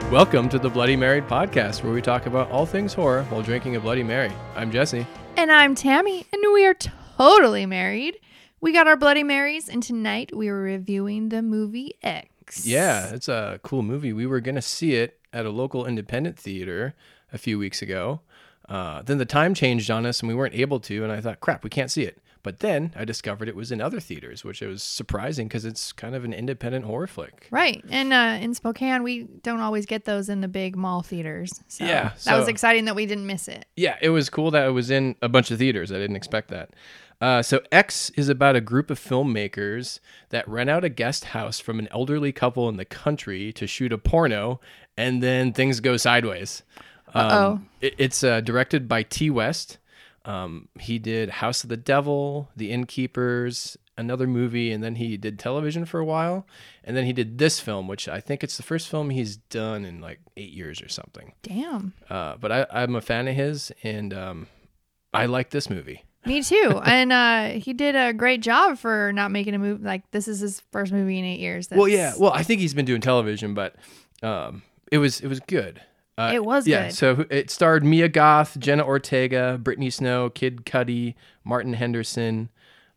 Welcome to the Bloody Married podcast, where we talk about all things horror while drinking a Bloody Mary. I'm Jesse. And I'm Tammy, and we are totally married. We got our Bloody Marys, and tonight we are reviewing the movie X. Yeah, it's a cool movie. We were going to see it at a local independent theater a few weeks ago. Then the time changed on us, and we weren't able to, and I thought, crap, we can't see it. But then I discovered it was in other theaters, which was surprising because it's kind of an independent horror flick. Right. And in Spokane, we don't always get those in the big mall theaters. So Yeah, that was exciting that we didn't miss it. Yeah, it was cool that it was in a bunch of theaters. I didn't expect that. So X is about a group of filmmakers that rent out a guest house from an elderly couple in the country to shoot a porno, and then things go sideways. It's directed by T. West. He did House of the Devil, The Innkeepers, another movie, and then he did television for a while. And then he did this film, which I think it's the first film he's done in like 8 years or something. Damn. But I'm a fan of his, and I like this movie. Me too. And he did a great job for not making a movie. Like, this is his first movie in 8 years. Well, yeah. Well, I think he's been doing television, but it was good. It was yeah, good. So it starred Mia Goth, Jenna Ortega, Brittany Snow, Kid Cudi, Martin Henderson.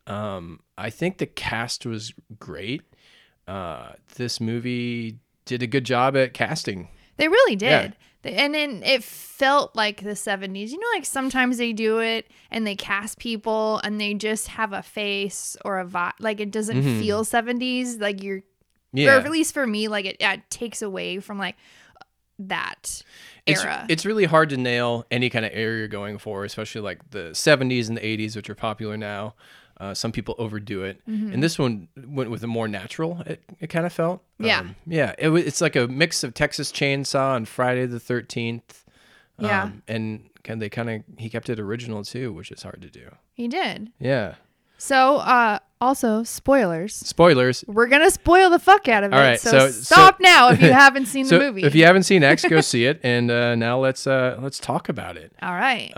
I think the cast was great. This movie did a good job at casting. They really did. Yeah. And then it felt like the 70s. You know, like sometimes they do it and they cast people and they just have a face or a vibe. Like it doesn't feel 70s. Like or at least for me, like it takes away from like that era. It's really hard to nail any kind of era you're going for, especially like the 70s and the 80s, which are popular now. Some people overdo it. And this one went with a more natural, it kind of felt. Yeah. It's like a mix of Texas Chainsaw and Friday the 13th. Yeah. And he kept it original too, which is hard to do. He did. Yeah. So, also, spoilers. Spoilers. We're going to spoil the fuck out of it. All right, so stop now if you haven't seen the movie. If you haven't seen X, go see it. And now let's talk about it. All right.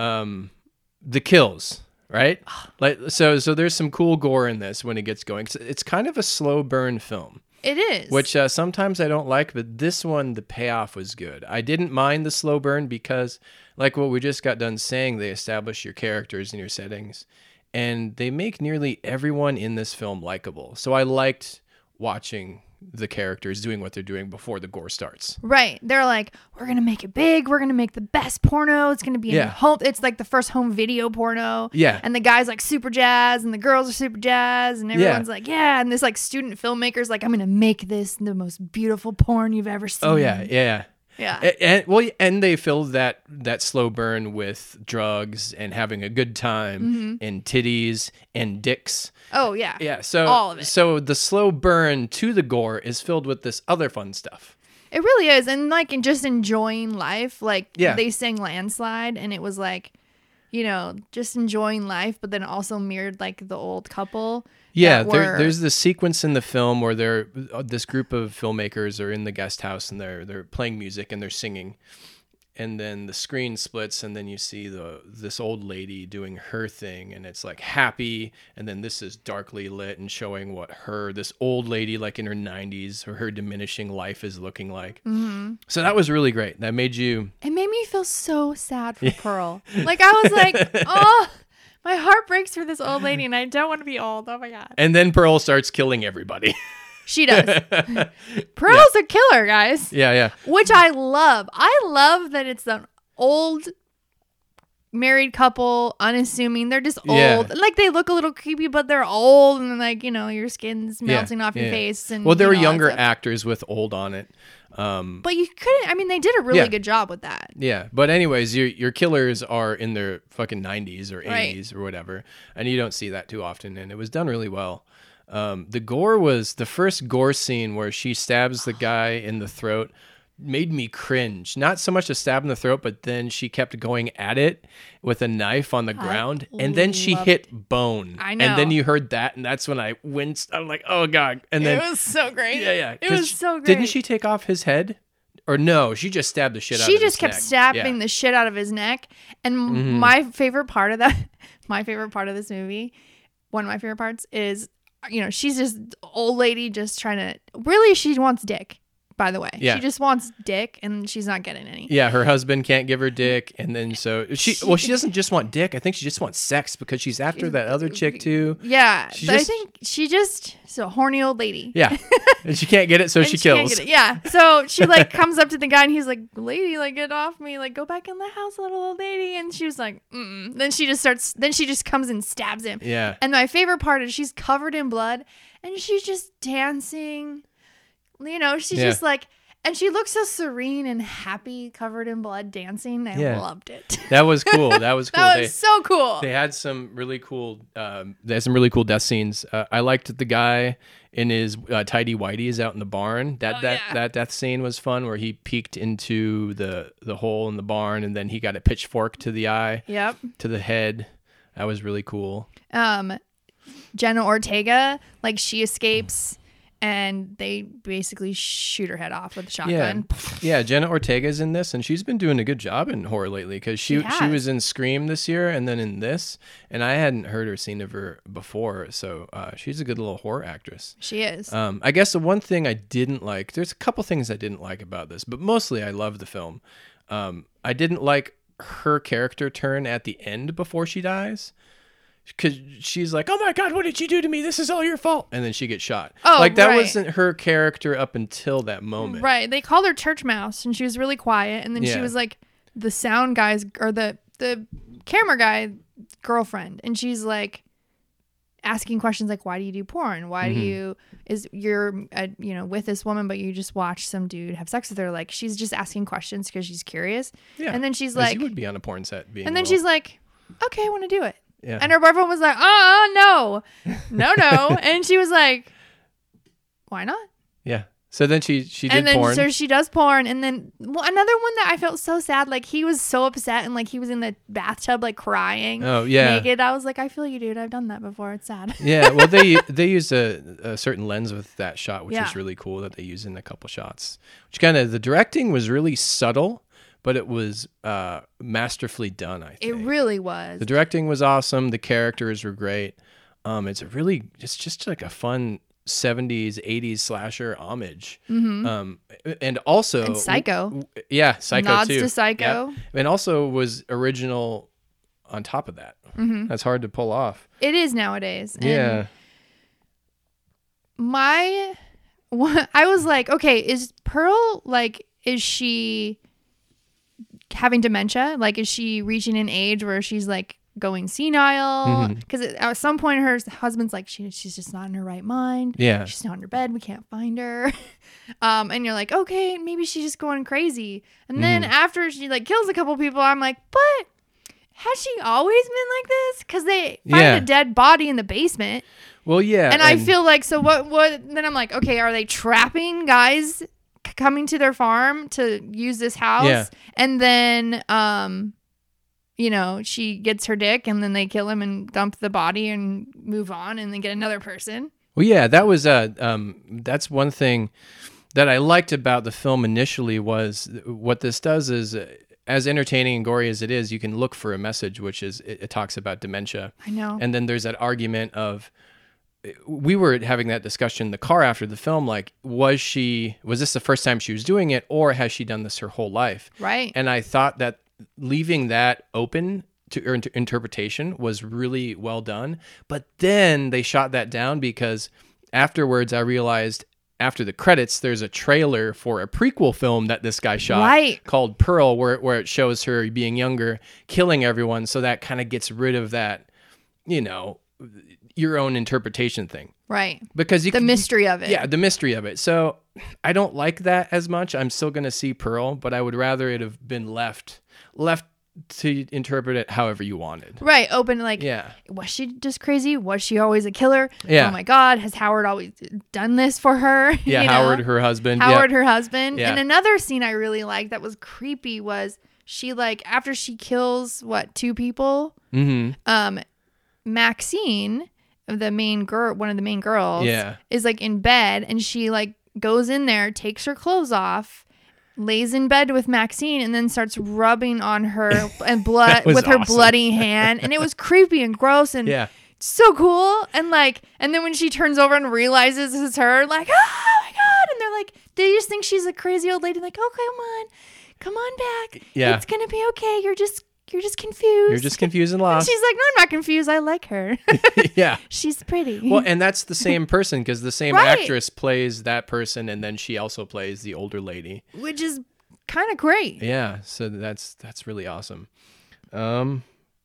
The kills, right? So there's some cool gore in this when it gets going. It's kind of a slow burn film. It is. Which sometimes I don't like, but this one, the payoff was good. I didn't mind the slow burn because, like what we just got done saying, they establish your characters and your settings. And they make nearly everyone in this film likable. So I liked watching the characters doing what they're doing before the gore starts. Right. They're like, we're going to make it big. We're going to make the best porno. It's going to be in home. It's like the first home video porno. Yeah. And the guy's like super jazz and the girls are super jazz and everyone's like, yeah. And this like student filmmaker's like, I'm going to make this the most beautiful porn you've ever seen. Oh, yeah. Yeah. Yeah. And they filled that slow burn with drugs and having a good time and titties and dicks. Oh, yeah. Yeah. So all of it. So the slow burn to the gore is filled with this other fun stuff. It really is. And like just enjoying life. Like they sang Landslide and it was like, you know, just enjoying life, but then also mirrored like the old couple. Yeah, there's the sequence in the film where this group of filmmakers are in the guest house and they're playing music and they're singing, and then the screen splits and then you see this old lady doing her thing and it's like happy, and then this is darkly lit and showing what this old lady like in her 90s or her diminishing life is looking like. So that was really great. That made you. It made me feel so sad for Pearl. Like I was like, oh. My heart breaks for this old lady, and I don't want to be old. Oh, my God. And then Pearl starts killing everybody. She does. Pearl's a killer, guys. Yeah. Which I love. I love that it's an old married couple, unassuming. They're just old. Yeah. Like, they look a little creepy, but they're old, and, like, you know, your skin's melting off your face. And there were younger actors with old on it. But you couldn't. I mean, they did a really good job with that. Yeah, but anyways, your killers are in their fucking 90s or 80s or whatever, and you don't see that too often, and it was done really well. The gore was the first gore scene where she stabs the guy in the throat. Made me cringe. Not so much a stab in the throat, but then she kept going at it with a knife on the ground, and then she hit bone. I know. And then you heard that, and that's when I winced. I'm like, oh God. And then it was so great. Yeah. It was so great. Didn't she take off his head? Or no, she just stabbed the shit out of his neck. She just kept stabbing the shit out of his neck. And my favorite part of this movie, one of my favorite parts is, you know, she's just old lady just trying to, really she wants dick. by the way. Yeah. She just wants dick, and she's not getting any. Yeah, her husband can't give her dick, and then so she doesn't just want dick. I think she just wants sex because she's after that other chick too. Yeah, I think she's a horny old lady. Yeah, and she can't get it, so she kills. Yeah, so she like comes up to the guy, and he's like, "Lady, like get off me, like go back in the house, little old lady." And she was like, "Mm." Then she just comes and stabs him. Yeah. And my favorite part is she's covered in blood, and she's just dancing. You know, she's just like, and she looks so serene and happy, covered in blood, dancing. I loved it. That was cool. That was cool. That was so cool. They had some really cool. They had some really cool death scenes. I liked the guy in his tidy whities out in the barn. That death scene was fun, where he peeked into the hole in the barn, and then he got a pitchfork to the eye. Yep. To the head. That was really cool. Jenna Ortega, like she escapes. And they basically shoot her head off with a shotgun. Yeah, Jenna Ortega's in this, and she's been doing a good job in horror lately because she was in Scream this year and then in this, and I hadn't heard or seen of her before, so she's a good little horror actress. She is. I guess the one thing I didn't like, there's a couple things I didn't like about this, but mostly I love the film. I didn't like her character turn at the end before she dies. Because she's like, oh my God, what did you do to me? This is all your fault. And then she gets shot. Oh, like that wasn't her character up until that moment. Right. They called her Church Mouse, and she was really quiet. And then she was like the sound guy's, or the camera guy girlfriend. And she's like asking questions like, why do you do porn? Why do you're with this woman, but you just watch some dude have sex with her? Like, she's just asking questions because she's curious. Yeah. And then she's like, you would be on a porn set. She's like, okay, I want to do it. Yeah. And her boyfriend was like, no. And she was like, why not? Yeah. So then she did and then, porn. So she does porn. And then another one that I felt so sad, like he was so upset and like he was in the bathtub like crying. Oh, yeah. Naked. I was like, I feel you, dude. I've done that before. It's sad. Yeah. Well, they use a certain lens with that shot, which is really cool that they use in a couple shots. Which the directing was really subtle. But it was masterfully done, I think. It really was. The directing was awesome. The characters were great. It's just like a fun 70s, 80s slasher homage. And also... And Psycho. Psycho Nods too. to Psycho. Yeah. And also was original on top of that. That's hard to pull off. It is nowadays. Yeah. And I was like, okay, is Pearl, like, is she... having dementia? Like, is she reaching an age where she's like going senile? Because at some point her husband's like, she's just not in her right mind. Yeah, she's not in her bed, we can't find her. And you're like, okay, maybe she's just going crazy. And then after she like kills a couple people, I'm like, but has she always been like this? Because they find a dead body in the basement. Well, yeah. And I feel like, so what then I'm like, okay, are they trapping guys coming to their farm to use this house? And then she gets her dick, and then they kill him and dump the body and move on, and then get another person. Well, yeah, that was that's one thing that I liked about the film initially, was what this does is, as entertaining and gory as it is, you can look for a message, which is it talks about dementia. I know. And then there's that argument of, we were having that discussion in the car after the film, like, was this the first time she was doing it, or has she done this her whole life? Right. And I thought that leaving that open to interpretation was really well done. But then they shot that down, because afterwards I realized, after the credits, there's a trailer for a prequel film that this guy shot called Pearl, where it shows her being younger, killing everyone. So that kind of gets rid of that, your own interpretation thing. Right. Because the mystery of it. Yeah, the mystery of it. So I don't like that as much. I'm still going to see Pearl, but I would rather it have been left to interpret it however you wanted. Right. Open, like, was she just crazy? Was she always a killer? Yeah. Oh my God. Has Howard always done this for her? Yeah. Howard, her husband. Her husband. Yeah. And another scene I really liked that was creepy was she, like, after she kills, two people? Maxine, the main girl, one of the main girls, is like in bed, and she like goes in there, takes her clothes off, lays in bed with Maxine, and then starts rubbing on her and blood with her bloody hand, and it was creepy and gross and so cool. And then when she turns over and realizes it's her, like, oh my God, and they're they're like, they just think she's a crazy old lady. Like, oh, come on back. Yeah. It's going to be okay. You're just confused. You're just confused and lost. And she's like, no, I'm not confused. I like her. Yeah. She's pretty. Well, and that's the same person because the same Right. actress plays that person, and then she also plays the older lady. Which is kind of great. Yeah, so that's really awesome. The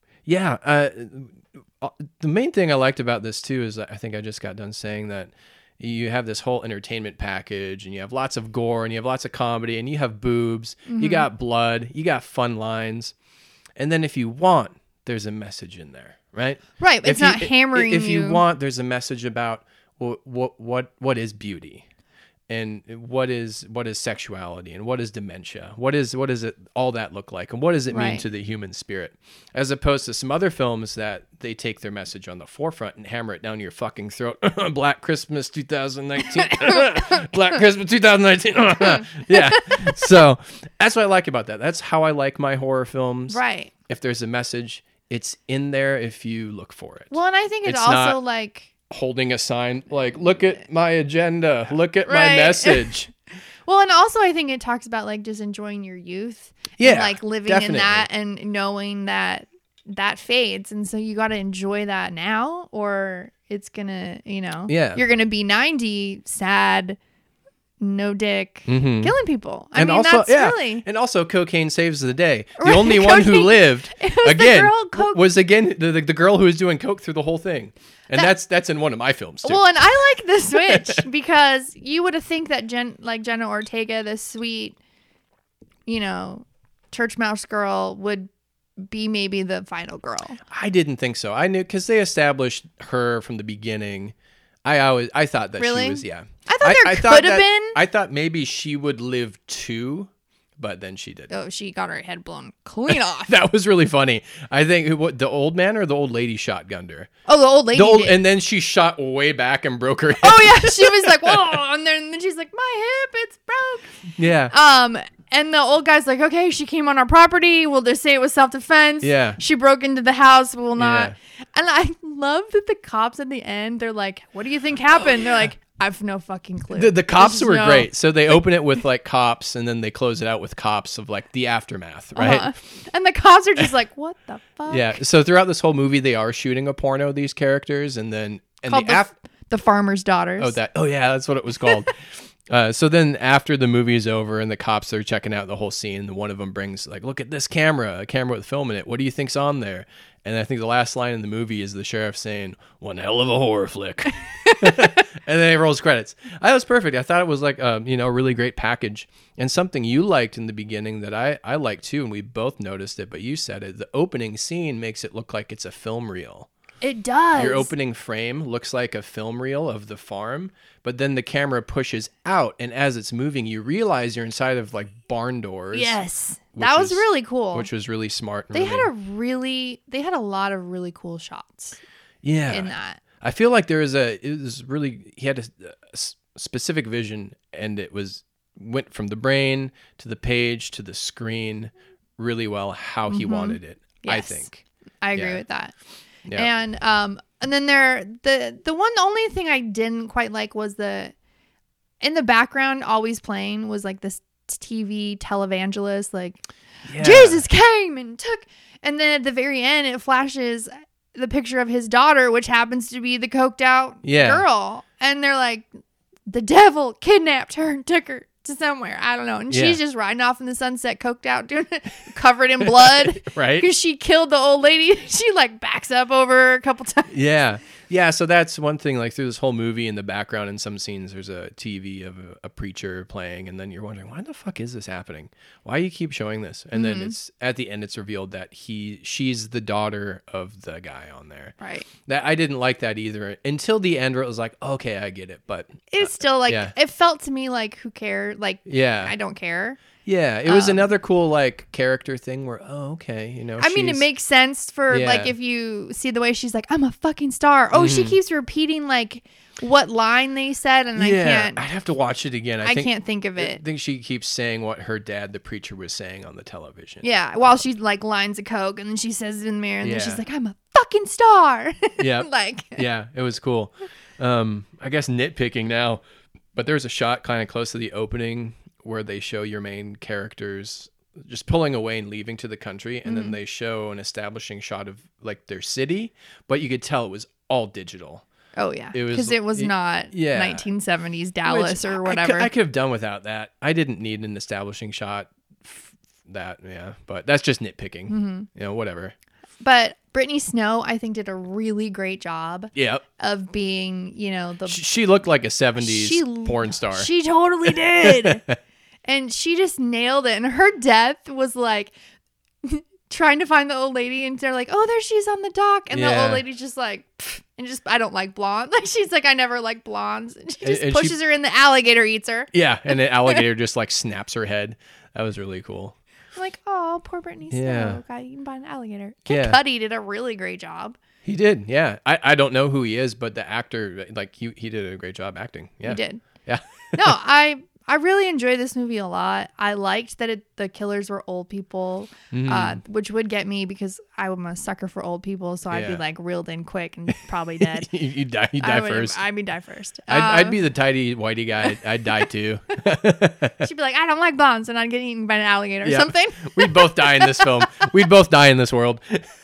main thing I liked about this too is I think I just got done saying that you have this whole entertainment package, and you have lots of gore, and you have lots of comedy, and you have boobs, you got blood, you got fun lines. And then if you want, there's a message in there, right? Right. It's not hammering you. If you want, there's a message about what is beauty, and what is sexuality, and what is dementia, what does it all that look like, and what does it mean to the human spirit, as opposed to some other films that they take their message on the forefront and hammer it down your fucking throat. Black Christmas 2019. Black Christmas 2019. Yeah. So that's what I like about that. That's how I like my horror films. Right. If there's a message, it's in there if you look for it. Well, and I think it's also not like holding a sign like, look at my agenda, look at my message. Well, and also I think it talks about like just enjoying your youth. Yeah, and, like living definitely. in that and knowing that fades, and so you got to enjoy that now, or it's gonna, you're gonna be 90, sad, no dick, killing people. I mean, also, that's really. And also, cocaine saves the day. The only one who lived again was the girl who was doing coke through the whole thing, and that's in one of my films too. Well, and I like the switch because you would have think that Jenna Ortega, this sweet, church mouse girl, would be maybe the final girl. I didn't think so. I knew because they established her from the beginning. I thought that really? She was, yeah. I thought there could have been. I thought maybe she would live too, but then she didn't. Oh, she got her head blown clean off. That was really funny. I think the old man or the old lady shotgunned her. Oh, the old lady. Did. And then she shot way back and broke her head. Oh yeah, she was like, whoa, and then she's like, my hip, it's broke. Yeah. And the old guy's like, okay, she came on our property. We'll just say it was self-defense. Yeah. She broke into the house. We will not. Yeah. And I love that the cops at the end, they're like, what do you think happened? They're like, I have no fucking clue. The cops were great. So they open it with like cops, and then they close it out with cops of like the aftermath, right? And the cops are just like, what the fuck? Yeah. So throughout this whole movie, they are shooting a porno, these characters, and then the Farmer's Daughters. Oh yeah, that's what it was called. So then after the movie is over and the cops are checking out the whole scene, one of them brings like, look at this camera, a camera with film in it. What do you think's on there? And I think the last line in the movie is the sheriff saying, one hell of a horror flick. And then it rolls credits. That was perfect. I thought it was like a really great package, and something you liked in the beginning that I liked too, and we both noticed it, but you said it. The opening scene makes it look like it's a film reel. It does. Your opening frame looks like a film reel of the farm, but then the camera pushes out, and as it's moving, you realize you're inside of like barn doors. Yes, that was really cool. Which was really smart. They had a lot of really cool shots. Yeah, in that. I feel like he had a specific vision, and it went from the brain to the page to the screen really well how he wanted it. Yes. I think. I agree with that. Yeah. And then the only thing I didn't quite like was in the background always playing was like this TV televangelist, like Jesus came and took, and then at the very end it flashes the picture of his daughter, which happens to be the coked out girl, and they're like, the devil kidnapped her and took her to somewhere, I don't know, and she's just riding off in the sunset, coked out, doing it, covered in blood, right? Because she killed the old lady. She like backs up over a couple times. Yeah. So that's one thing. Like through this whole movie, in the background, in some scenes, there's a TV of a preacher playing, and then you're wondering, why the fuck is this happening? Why do you keep showing this? And then it's at the end, it's revealed that she's the daughter of the guy on there. Right. That I didn't like that either until the end, where it was like, okay, I get it, but it's still like it felt to me like, who cares? Like, I don't care. Yeah, it was another cool like character thing where, okay, I mean, it makes sense for like if you see the way she's like, I'm a fucking star. Oh, she keeps repeating like what line they said, and I can't. I'd have to watch it again. I can't think of it. I think she keeps saying what her dad, the preacher, was saying on the television. Yeah, while she like lines of coke, and then she says it in the mirror, and then she's like, I'm a fucking star. Yeah, like it was cool. I guess nitpicking now. But there's a shot kind of close to the opening where they show your main characters just pulling away and leaving to the country, and then they show an establishing shot of like their city, but you could tell it was all digital. Oh yeah, because it was not 1970s Dallas or whatever. I could have done without that. I didn't need an establishing shot. But that's just nitpicking. Whatever. But Brittany Snow, I think, did a really great job. Yep. Of being, she looked like a 70s porn star. She totally did. And she just nailed it. And her death was like trying to find the old lady, and they're like, "Oh, there she is on the dock," and the old lady's just like, pfft, and just, "I don't like blondes." Like, she's like, "I never liked blondes," and she just pushes her, and the alligator eats her. Yeah, and the alligator just like snaps her head. That was really cool. I'm like, "Oh, poor Brittany Snow got eaten by an alligator." Kid Cudi did a really great job. He did, yeah. I don't know who he is, but the actor, like he did a great job acting. Yeah, he did. Yeah. No, I really enjoyed this movie a lot. I liked that the killers were old people, which would get me because I'm a sucker for old people. So I'd be like reeled in quick and probably dead. You'd die first. I'd die first. I'd be the tidy whitey guy. I'd die too. She'd be like, "I don't like blondes," and I'd get eaten by an alligator or something. We'd both die in this film. We'd both die in this world.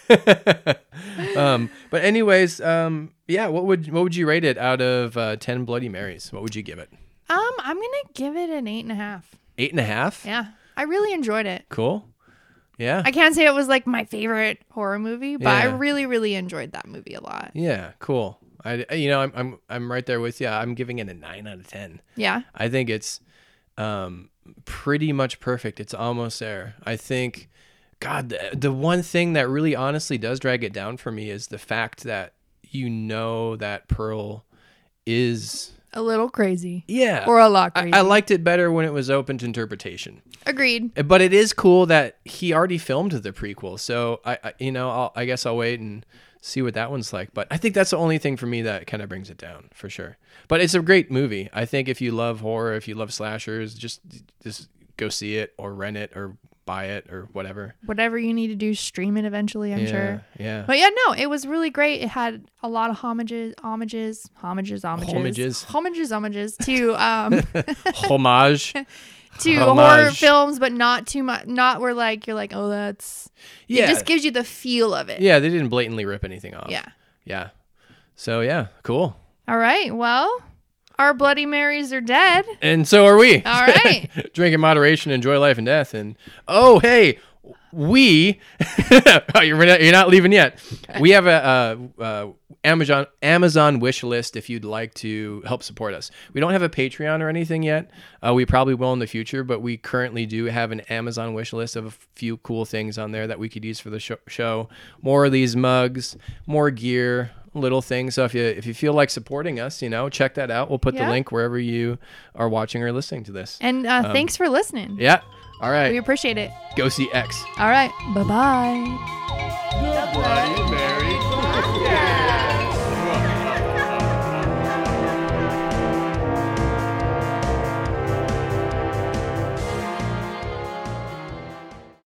But anyways, what would you rate it out of 10 Bloody Marys? What would you give it? I'm gonna give it an 8.5. 8.5? Yeah, I really enjoyed it. Cool. Yeah. I can't say it was like my favorite horror movie, but I really, really enjoyed that movie a lot. Yeah, cool. I'm right there with you. I'm giving it a 9 out of 10. Yeah. I think it's pretty much perfect. It's almost there. I think, God, the one thing that really honestly does drag it down for me is the fact that that Pearl is a little crazy. Yeah. Or a lot crazy. I liked it better when it was open to interpretation. Agreed. But it is cool that he already filmed the prequel. So I guess I'll wait and see what that one's like. But I think that's the only thing for me that kind of brings it down for sure. But it's a great movie. I think if you love horror, if you love slashers, just go see it or rent it or buy it or whatever. Whatever you need to do, stream it eventually, I'm sure. Yeah. But no, it was really great. It had a lot of homages to homage to horror films, but not too much. Not where like you're like, oh, that's It just gives you the feel of it. Yeah, they didn't blatantly rip anything off. Yeah. So cool. All right. Well, our Bloody Marys are dead. And so are we. All right. Drink in moderation, enjoy life and death. And hey, you're not leaving yet. We have a Amazon wish list if you'd like to help support us. We don't have a Patreon or anything yet. We probably will in the future, but we currently do have an Amazon wish list of a few cool things on there that we could use for the show. More of these mugs, more gear, little things. So if you feel like supporting us, check that out. We'll put the link wherever you are watching or listening to this. And thanks for listening. Yeah. All right. We appreciate it. Go see X. All right. Bye-bye. Goodbye,